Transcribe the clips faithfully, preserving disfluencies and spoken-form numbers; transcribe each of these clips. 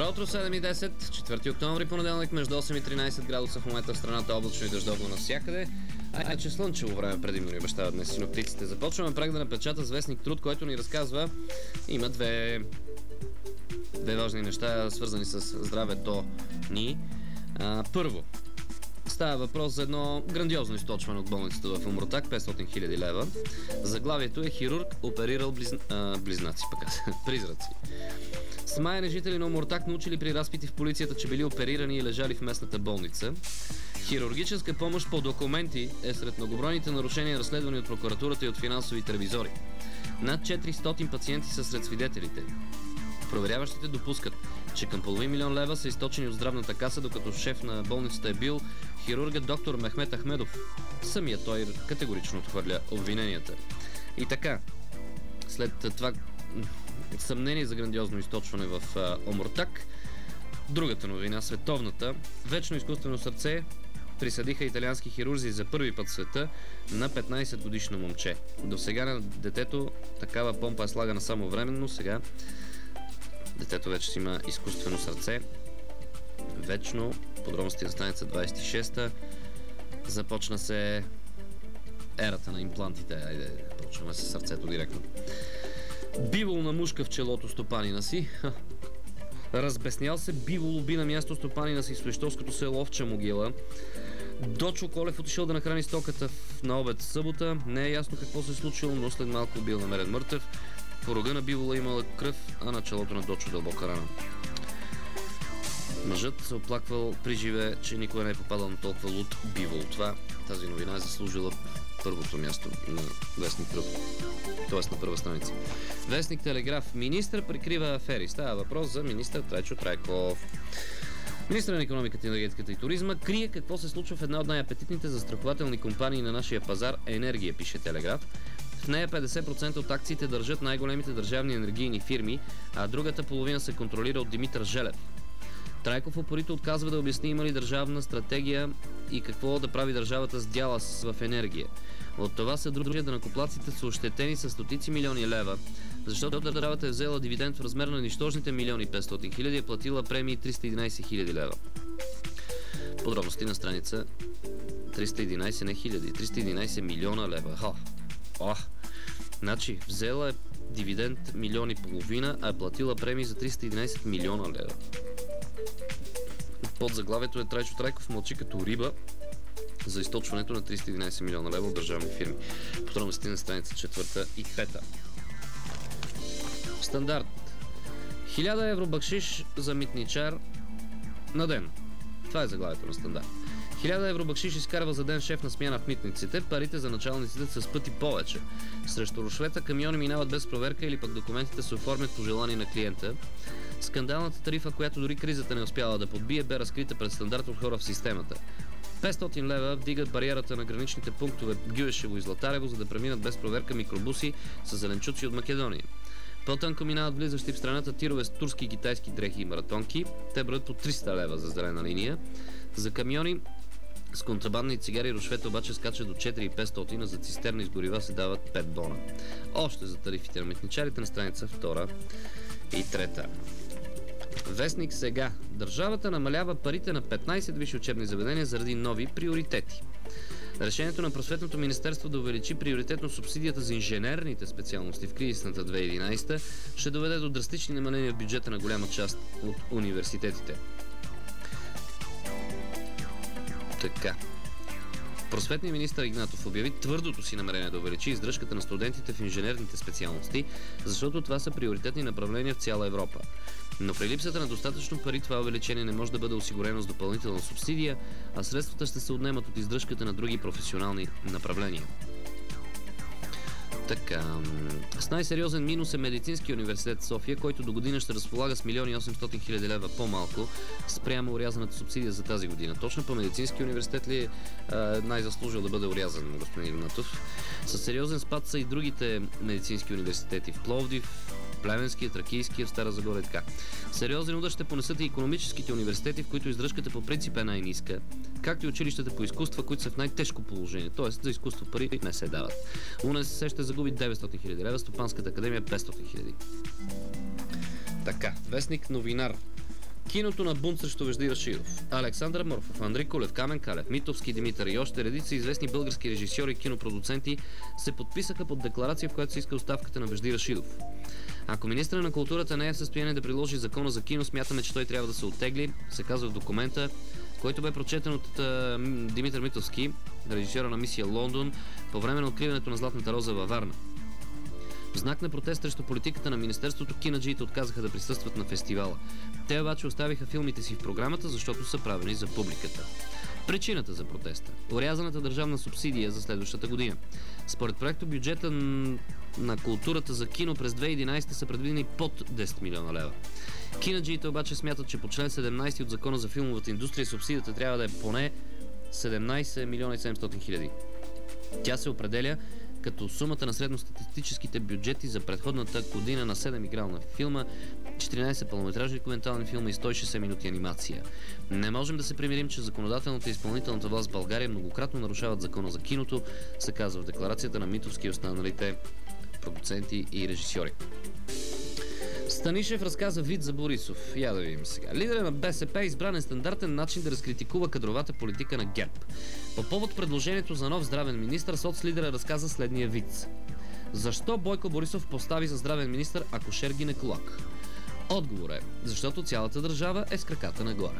Добро утро, седем и десет, четвърти октомври, понеделник, между осем и тринайсет градуса в момента в страната, облачно и дъждовно навсякъде. А че слънчево време предимно ни обещават днес синоптиците. Започваме прегледа на печата с вестник Труд, който ни разказва, има две, две важни неща, свързани с здравето ни. А, първо, става въпрос за едно грандиозно източване от болницата в Омуртаг, петстотин хиляди лева. Заглавието е хирург оперирал близна... а, близнаци, пък призраци. Смаяни жители на Омуртаг научили при разпити в полицията, че били оперирани и лежали в местната болница. Хирургическа помощ по документи е сред многобройните нарушения, разследвани от прокуратурата и от финансовите ревизори. Над четиристотин пациенти са сред свидетелите. Проверяващите допускат, че към половин милион лева са източени от здравната каса, докато шеф на болницата е бил хирургът доктор Мехмет Ахмедов. Самият той категорично отхвърля обвиненията. И така, след това съмнение за грандиозно източване в Омуртаг, другата новина, световната, вечно изкуствено сърце присъдиха италиански хирурзи за първи път в света на петнайсет годишно момче. До сега на детето такава помпа е слагана само временно, сега детето вече си има изкуствено сърце. Вечно, подробности на страница двайсет и шеста. Започна се ерата на имплантите. Айде, почваме с сърцето директно. Бивол на мушка в челото стопанина си. Разбеснял се, бивол уби на място стопанина си в свещовското село Овча могила. Дочо Колев отишъл да нахрани стоката на обед събота. Не е ясно какво се е случило, но след малко бил намерен мъртъв. По рога на бивола имала кръв, а на челото на Дочо дълбока рана. Мъжът се оплаквал при живе, че никога не е попадал на толкова луд бивол. Това, тази новина е заслужила първото място на вестник Труд, т.е. на първа страница. Вестник Телеграф. Министър прикрива афери. Става въпрос за министър Трайчо Трайков. Министър на икономиката, енергетиката и туризма крие какво се случва в една от най-апетитните застрахователни компании на нашия пазар – Енергия, пише Телеграф. В нея петдесет процента от акциите държат най-големите държавни енергийни фирми, а другата половина се контролира от Димитър Желев. Трайков упорито отказва да обясни има ли държавна стратегия и какво да прави държавата с дяла в Енергия. От това съдружие данъкоплатците са ощетени с стотици милиони лева, защото държавата е взела дивиденд в размер на нищожните милиони петстотин хиляди и е платила премии триста и единайсет хиляди лева. Подробности на страница триста и единайсет, не хиляди, триста и единайсет милиона лева. Хо. Ох. Значи, взела е дивиденд милион и половина, а е платила премии за триста и единайсет милиона лева. Под заглавието е Трайчо Трайков мълчи като риба за източването на триста и единайсет милиона лева от държавни фирми. Подробности на страница четвърта и пета. Стандарт. хиляда евро бакшиш за митничар на ден. Това е заглавието на Стандарт. хиляда евро бакшиш изкарва за ден шеф на смяна в митниците, парите за началниците са с пъти повече. Срещу рушвета камиони минават без проверка или пък документите се оформят по желание на клиента. Скандалната тарифа, която дори кризата не успяла да подбие, бе разкрита пред Стандарт от хора в системата. петстотин лева вдигат бариерата на граничните пунктове Гюешево и Златарево, за да преминат без проверка микробуси с зеленчуци от Македония. По-тънко минават влизащи в страната тирове с турски и китайски дрехи и маратонки. Те броят по триста лева за зелена линия. За камиони с контрабандни цигари рушвета обаче скачат до четири хиляди и петстотин, а за цистерни с горива се дават пет бона. Още за тарифите на митничарите на страница втора и трета. Вестник Сега. Държавата намалява парите на петнайсет висши учебни заведения заради нови приоритети. Решението на Просветното министерство да увеличи приоритетно субсидията за инженерните специалности в кризисната две хиляди и единайсета ще доведе до драстични намаления в бюджета на голяма част от университетите. Така. Просветният министър Игнатов обяви твърдото си намерение да увеличи издръжката на студентите в инженерните специалности, защото това са приоритетни направления в цяла Европа. Но при липсата на достатъчно пари това увеличение не може да бъде осигурено с допълнителна субсидия, а средствата ще се отнемат от издръжката на други професионални направления. Така, с най-сериозен минус е Медицинския университет София, който до година ще разполага с милион и осемстотин хиляди лева по-малко спрямо урязаната субсидия за тази година. Точно по Медицинския университет ли е най-заслужил да бъде урязан, господин Игнатов? Със сериозен спад са и другите медицински университети в Пловдив, Плевенския, Тракийския, в Стара Загора и така. Сериозен удар ще понесат и икономическите университети, в които издръжката по принцип е най-ниска, както и училищата по изкуства, които са в най-тежко положение, т.е. за изкуство пари не се дават. УНСС ще загуби деветстотин хиляди лева, Стопанската академия петстотин хиляди. Така, вестник Новинар. Киното на бунт срещу Вежди Рашидов. Александър Морфов, Андрей Кулев, Камен Калев, Митовски Димитър и още редици известни български режисьори и кинопродуценти се подписаха под декларация, в която се иска оставката на Вежди Рашидов. Ако министърът на културата не е в състояние да приложи закона за кино, смятаме, че той трябва да се оттегли, се казва в документа, който бе прочетен от uh, Димитър Митовски, режисьора на Мисия Лондон, по време на откриването на Златната роза във Варна. В знак на протест срещу политиката на министерството, кинаджиите отказаха да присъстват на фестивала. Те обаче оставиха филмите си в програмата, защото са правени за публиката. Причината за протеста – орязаната държавна субсидия за следващата година. Според проекто бюджета на културата за кино през две хиляди и единадесета са предвидени под десет милиона лева. Кинаджиите обаче смятат, че по член седемнадесети от закона за филмовата индустрия субсидията трябва да е поне седемнадесет милиона и седемстотин хиляди. Тя се определя като сумата на средностатистическите бюджети за предходната година на седем игрална филма, четиринадесет пълнометражни документални филма и сто и шестдесет минути анимация. Не можем да се примирим, че законодателната и изпълнителната власт в България многократно нарушават закона за киното, се казва в декларацията на Митовски и останалите продуценти и режисьори. Станишев разказа вид за Борисов. Я да видим сега. Лидерът на БСП избран е стандартен начин да разкритикува кадровата политика на ГЕРБ. По повод предложението за нов здравен министър, соцлидера разказа следния виц. Защо Бойко Борисов постави за здравен министър акушер-гинеколог? Отговор е, защото цялата държава е с краката нагоре.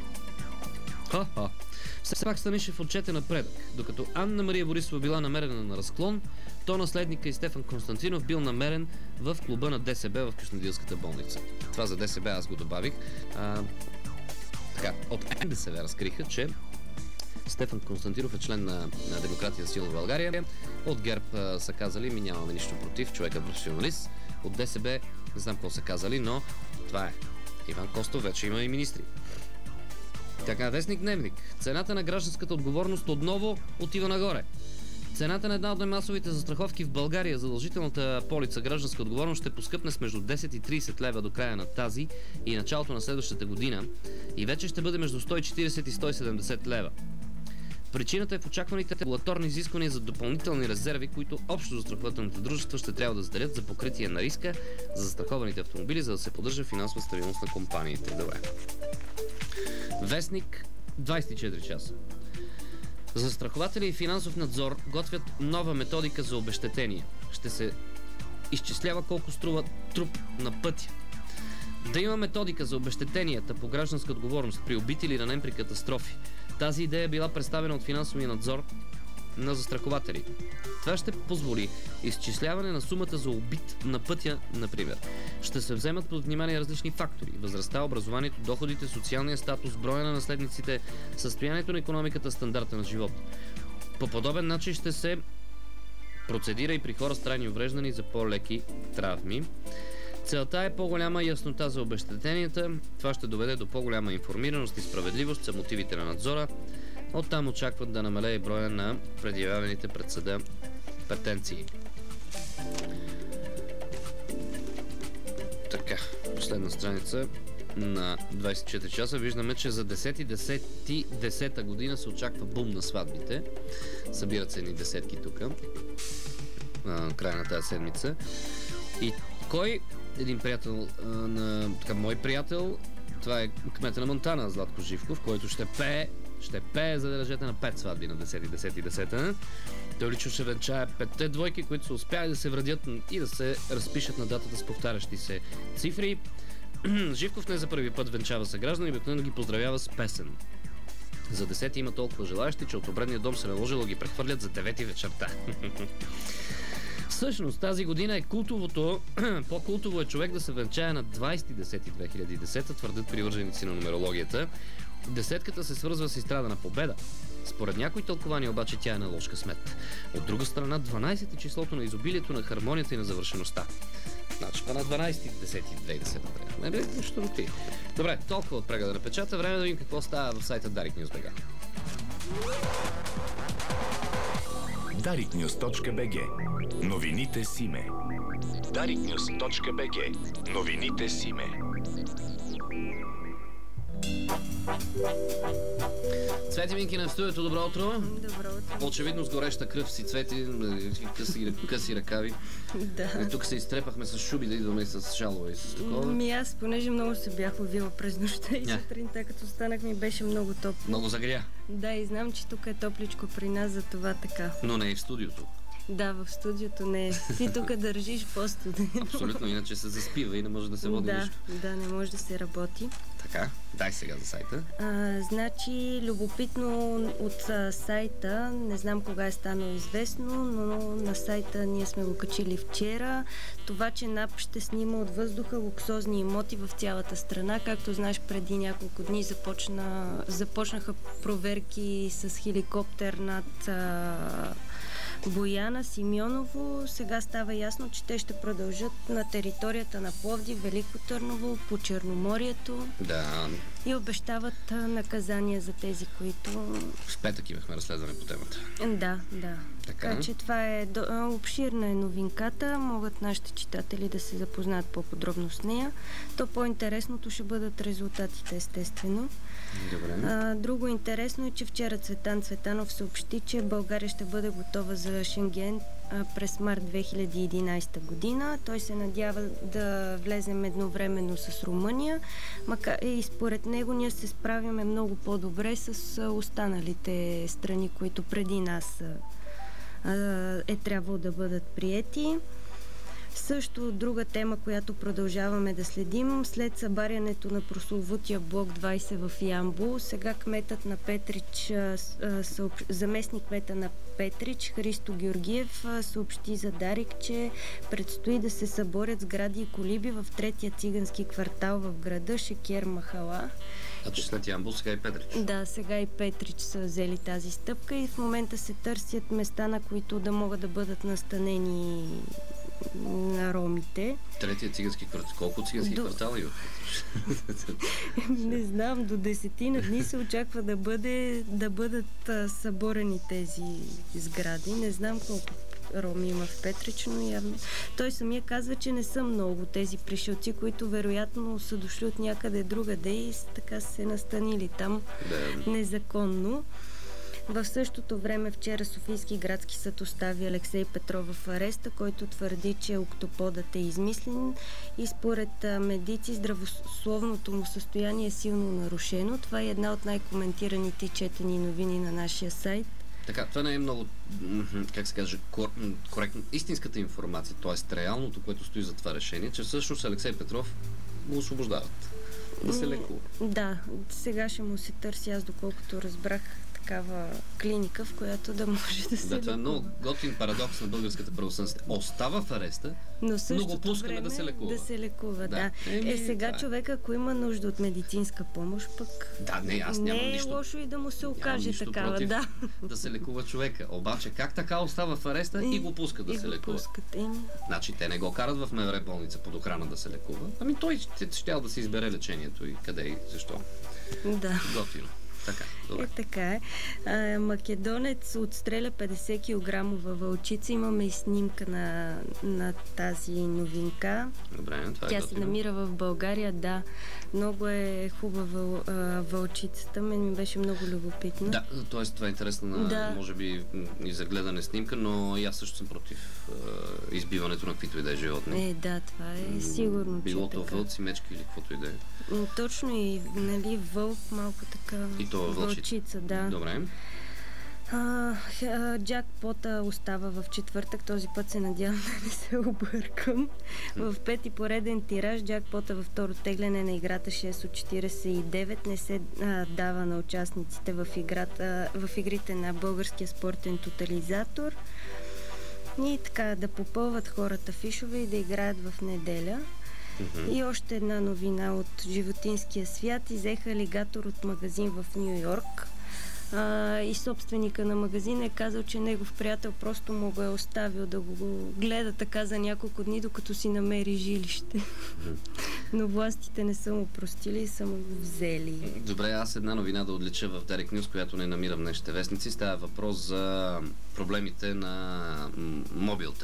Ха-ха. Все пак Станишев отчете напредък. Докато Анна Мария Борисова била намерена на разклон, то наследника и Стефан Константинов бил намерен в клуба на ДСБ в Кюстендилската болница. Това за ДСБ аз го добавих. А, така, от НДСБ разкриха, че Стефан Константинов е член на, на Демократия за силна България. От ГЕРБ а, са казали, ми нямаме нищо против, човек е професионалист. От ДСБ не знам какво са казали, но това е. Иван Костов вече има и министри. Така, вестник Дневник. Цената на гражданската отговорност отново отива нагоре. Цената на една от най-масовите застраховки в България, задължителната полица гражданска отговорност, ще поскъпне с между десет и тридесет лева до края на тази и началото на следващата година и вече ще бъде между сто и четиридесет и сто и седемдесет лева. Причината е в очакваните регулаторни изисквания за допълнителни резерви, които общо застрахователните дружества ще трябва да заделят за покритие на риска за застрахованите автомобили, за да се поддържа финансова стабилност на компаниите. Добре. Вестник двадесет и четири часа. Застрахователи и финансов надзор готвят нова методика за обезщетение. Ще се изчислява колко струва труп на пътя. Да има методика за обезщетенията по гражданска отговорност при убити или ранен при катастрофи. Тази идея била представена от финансовия надзор на застрахователи. Това ще позволи изчисляване на сумата за убит на пътя, например. Ще се вземат под внимание различни фактори: възрастта, образованието, доходите, социалния статус, броя на наследниците, състоянието на икономиката, стандарта на живот. По подобен начин ще се процедира и при хора с трайни увреждания за по-леки травми. Целта е по-голяма яснота за обезщетенията. Това ще доведе до по-голяма информираност и справедливост за мотивите на надзора. Оттам очакват да намалее броя на предявяваните пред съда претенции. Така, последна страница на двадесет и четири часа виждаме, че за десети десета година се очаква бум на сватбите. Събират се едни десетки тук, края на тази седмица. И кой? Един приятел на така, мой приятел, това е кмета на Монтана, Златко Живков, който ще пее Ще пее за да ръжете на пет сватби на десети десети десета. Той лично ще венчае петте двойки, които са успяли да се вредят и да се разпишат на датата с повтарящи се цифри. Живков не за първи път венчава съграждани и обикновено ги поздравява с песен. За десети има толкова желаящи, че от обредния дом се наложило да ги прехвърлят за девети вечерта. Всъщност тази година е култовото, по-култово е човек да се венчае на двадесети десети две хиляди и десета, твърдят привърженици на нумерологията. Десетката се свързва с изстрада на победа. Според някои тълкования обаче тя е на ложка смет. От друга страна, дванадесет е числото на изобилието, на хармонията и на завършеността. Значи, това на дванадесети десети две хиляди и десета. Не ли? Нещо руки. Добре, толкова от прегледа на печата. Време да видим какво става в сайта Дарик Нюз точка би джи. дарик нюз точка би джи. Новините с име. дарик нюз точка би джи. Новините с име. Цвети Минкина в студиото, добро утро. Добро утро. Очевидно с гореща кръв си, Цвети, къси, къси ръкави. Да. Тук се изтрепахме с шуби да идваме с шалове и с такова. Ми аз, понеже много се бях ловила през нощта и Yeah. сутринта, като станах, ми беше много топло. Много загря. Да, и знам, че тук е топличко при нас, за това така. Но не и в студиото. Да, в студиото не е. Ти тук държиш по-студено. Абсолютно, иначе се заспива и не може да се води Да, нищо. да, не може да се работи. Така, дай сега за сайта. А, значи, любопитно от а, сайта, не знам кога е станало известно, но на сайта ние сме го качили вчера. Това, че НАП ще снима от въздуха луксозни имоти в цялата страна. Както знаеш, преди няколко дни започна, започнаха проверки с хеликоптер над а, Бояна, Симеоново. Сега става ясно, че те ще продължат на територията на Пловдив, Велико Търново, по Черноморието Да, и обещават а, наказания за тези, които... в петък имахме разследване по темата. Да, да. Така. Така че това е до, а, обширна е новинката. Могат нашите читатели да се запознаят по-подробно с нея. То по-интересното ще бъдат резултатите, естествено. Добре. А, друго интересно е, че вчера Цветан Цветанов съобщи, че България ще бъде готова за Шенген а, през март две хиляди и единадесета година. Той се надява да влезем едновременно с Румъния, макар и според него ние се справяме много по-добре с а, останалите страни, които преди нас а, а, е трябвало да бъдат приети. Също друга тема, която продължаваме да следим, след събарянето на прословутия блок двадесет в Ямбол, сега кметът на Петрич, съобщ... заместник кмета на Петрич, Христо Георгиев, съобщи за Дарик, че предстои да се съборят сгради и колиби в третия цигански квартал в града Шекер Махала. Значи след Ямбол, сега и Петрич. Да, сега и Петрич са взели тази стъпка и в момента се търсят места, на които да могат да бъдат настанени на ромите. Третия цигански квартал. Колко цигански До... квартала има? Не знам, до десетина дни се очаква да, бъде, да бъдат а, съборени тези сгради. Не знам колко роми има в Петрич, но явно. Той самия казва, че не са много тези пришелци, които вероятно са дошли от някъде другаде и така се настанили там Да. незаконно. В същото време вчера Софийски градски съд остави Алексей Петров в ареста, който твърди, че октоподът е измислен и според медици здравословното му състояние е силно нарушено. Това е една от най-коментираните и четени новини на нашия сайт. Така, това не е много, как се каже, кор- коректно. Истинската информация, т.е. реалното, което стои за това решение, че всъщност Алексей Петров го освобождават. Да се лекува. Да, сега ще му се търси, аз доколкото разбрах, такава клиника, в която да може да се Да, това е лекува. много готин парадокс на българската правосъдие. Остава в ареста, Но също го пускаме да се лекува. Да се лекува, Да. да. Еми, Е, сега това е. човек, ако има нужда от медицинска помощ, пък да, не, аз нямам не е нищо. лошо и да му се Нямам окаже нищо такава, против да. да се лекува човека. Обаче как така остава в ареста и, и го пускат да и се го лекува? пускат, еми. Значи те не го карат в МВР болница под охрана да се лекува. Ами той ще, щял да си избере лечението и къде и защо. Да. Готино. Така, добре. Е, така е. А, македонец отстреля петдесет килограмова вълчица. Имаме и снимка на, на тази новинка. Добре, това е Тя се готино. намира в България, да. Много е хубава а, вълчицата. Мен ми беше много любопитно. Да, т.е. това е интересна на, Да. може би, м, и за гледане снимка, но и аз също съм против е, избиването на каквито и да е животни. Е, да, това е сигурно, Било че то е така. вълци, мечки или каквото и да е. М, Точно и, нали, вълк, малко така. И то вълчица. вълчица, да. Добре. А, а, джакпота остава в четвъртък. Този път се надявам да не се объркам. В пети пореден тираж джакпота във второ тегляне на играта шест от четиридесет и девет не се а, дава на участниците в, играта, в игрите на Българския спортен тотализатор. И така да попълват хората фишове и да играят в неделя. Мгм. И още една новина от животинския свят. Изеха алигатор от магазин в Ню Йорк. А, и собственика на магазина е казал, че негов приятел просто му го е оставил да го гледа така за няколко дни, докато си намери жилище. Но властите не са му простили и са му го взели. Добре, аз една новина да отлича в Derek News, която не намирам в днешните вестници. Става въпрос за проблемите на м, Mobiltel.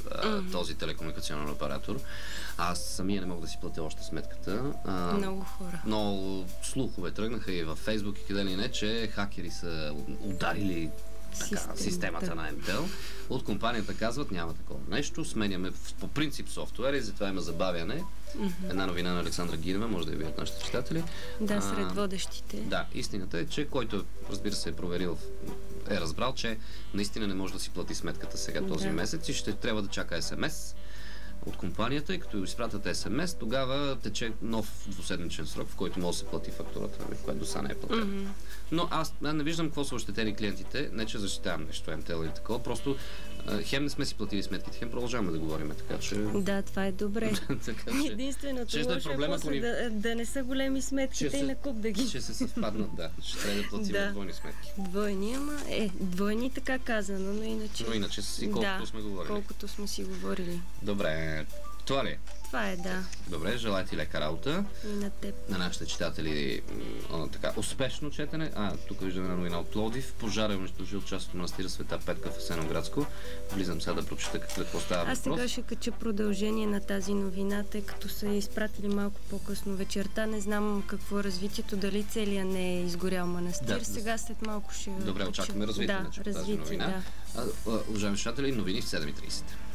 а, mm-hmm. този телекомуникационен оператор. Аз самия не мога да си платя още сметката. А, много хора. Много слухове тръгнаха и във Фейсбук и къде ли не, че хакери са ударили така, системата. системата на М Т Л. От компанията казват, няма такова нещо, сменяме по принцип софтуер и затова има забавяне. Mm-hmm. Една новина на Александра Гинева, може да я видят нашите читатели. Да, сред водещите. А, да, истината е, че който, разбира се, е проверил, е разбрал, че наистина не може да си плати сметката сега този да. месец и ще трябва да чака ес ем ес от компанията и като изпратят ес ем ес, тогава тече нов двуседмичен срок, в който може да се плати фактурата, която до сега не е платена. Mm-hmm. Но аз не виждам какво са ощетени клиентите, не че защитавам нещо М Т Л или такова, просто хем не сме си платили сметките, хем продължаваме да говорим, така че... Да, това е добре. така, че... Единственото лошо е проблема, после ни... да, да не са големи сметките ще и се... на куп да ги... Ще се съвпаднат, да. Ще трябва да платим да. двойни сметки. Двойни, ама е, двойни така казано, но иначе... Но иначе си колкото да, сме говорили. колкото сме си говорили. Добре, това ли? Това е, да. Добре, желая ти лека работа. И на теб. На нашите читатели м- така, успешно четене. А, тук виждаме една новина от Пловдив. Пожар е унищожил част от манастира Света Петка в Асеновградско. Влизам сега да прочета какво става въпрос. Аз сега ще кача продължение на тази новина, тъй като са изпратили малко по-късно вечерта. Не знам какво е развитието, дали целия не е изгорял манастир. Да, сега след малко ще... Добре, очакваме развитие да, на тази развитие, новина. Да. А, уважаеми слушатели, новини в седем и трийсет.